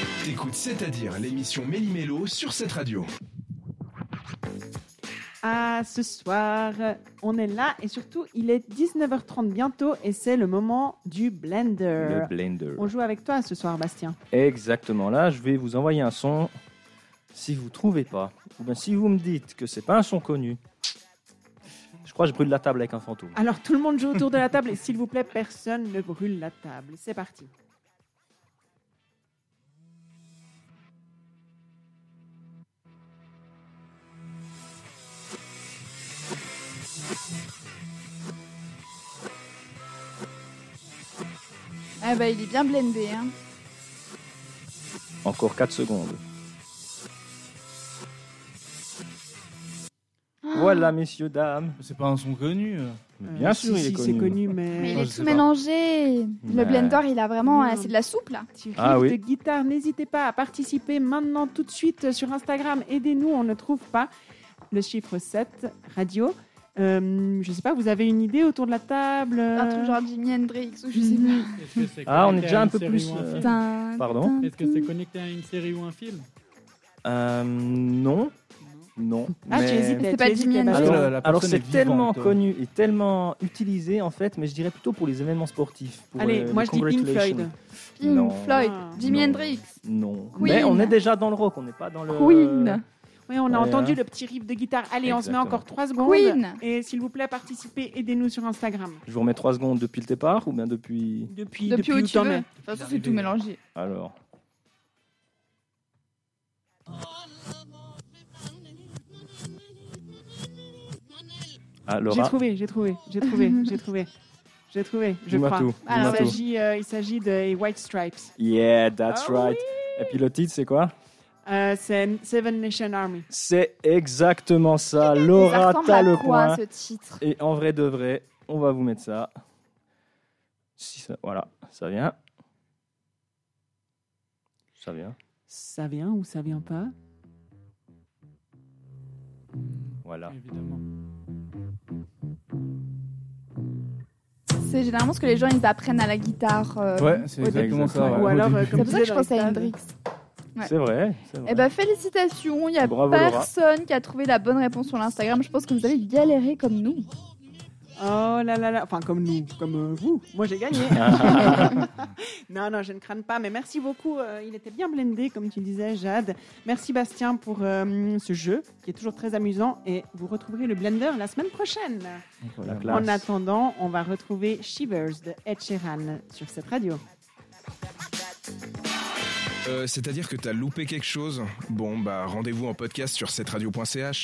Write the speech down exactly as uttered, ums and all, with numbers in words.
T'écoutes C'est-à-dire l'émission Méli-Mélo sur cette radio. Ah, ce soir, on est là et surtout, il est dix-neuf heures trente bientôt et c'est le moment du blender. Le blender. On joue avec toi ce soir, Bastien. Exactement. Là, je vais vous envoyer un son. Si vous ne trouvez pas, ou bien si vous me dites que c'est pas un son connu, je crois que je brûle la table avec un fantôme. Alors, tout le monde joue autour de la table et s'il vous plaît, personne ne brûle la table. C'est parti. Ah bah il est bien blendé hein. Encore quatre secondes. Oh. Voilà, messieurs, dames. C'est pas un son connu. Bien Euh, sûr, si, il est si, connu. c'est connu, mais... Mais il Ah, est je tout sais pas. mélangé. Le Ouais. blender il a vraiment... Ouais. euh, c'est de la soupe là. Petit riff Ah oui. de guitare, n'hésitez pas à participer maintenant tout de suite sur Instagram. Aidez-nous, on ne trouve pas le chiffre sept, radio. Euh, je sais pas, vous avez une idée autour de la table? Un truc genre Jimi Hendrix ou je sais pas. Est-ce que c'est Ah, on est connecté déjà à un une peu série plus, ou un euh, film Tin, Pardon tin, Est-ce que c'est tin. connecté à une série ou un film? Euh, non. Non. Ah, mais- tu hésitais, C'est tu pas hésitais, Jimi Bastien. Hendrix. Alors, la- la alors personne c'est est tellement vivante. connu et tellement utilisé en fait, mais je dirais plutôt pour les événements sportifs. Pour, Allez, euh, moi les je dis Pink congratulations. Floyd. Pink Non. Floyd, Ah. Jimi Non. Hendrix, Non. Queen. Mais on est déjà dans le rock, on n'est pas dans le. Queen, Oui, on a Ouais, entendu hein. le petit riff de guitare. Allez, on se met Exactement. encore trois secondes. Queen. Et s'il vous plaît, participez, aidez-nous sur Instagram. Je vous remets trois secondes depuis le départ ou bien depuis. Depuis, depuis où tu t'en veux. es. De toute façon c'est tout mélangé. Alors. Ah, J'ai Laura, trouvé, j'ai trouvé, j'ai trouvé, j'ai trouvé. J'ai trouvé, je dis-moi crois. tout. Alors, dis-moi Il tout. s'agit, euh, il s'agit de White Stripes. Yeah, that's Ah right. Et puis le titre, c'est quoi? Euh, c'est Seven Nation Army. C'est exactement ça. Ça Laura, ressemble t'as à le quoi point. ce titre? Et en vrai de vrai, on va vous mettre ça. Si ça voilà, ça vient. Ça vient. Ça vient ou ça vient pas? Voilà. Évidemment. C'est généralement ce que les gens ils apprennent à la guitare. euh, Ouais, c'est au exactement début. ça. ouais. Ou alors, Au euh, début. comme C'est pour ça que je dans les pense à stades. Hendrix. Ouais. C'est vrai, c'est vrai. Eh ben félicitations, il n'y a Bravo, Laura. personne qui a trouvé la bonne réponse sur l'Instagram. Je pense que vous avez galéré comme nous. Oh là là là, enfin comme nous, comme euh, vous. Moi j'ai gagné. non, non, je ne crâne pas, mais merci beaucoup. Euh, il était bien blendé, comme tu disais, Jade. Merci Bastien pour euh, ce jeu qui est toujours très amusant et vous retrouverez le blender la semaine prochaine. La classe. En attendant, on va retrouver Shivers de Ed Sheeran sur cette radio. Euh, c'est-à-dire que t'as loupé quelque chose? Bon, bah rendez-vous en podcast sur cette radio point c h.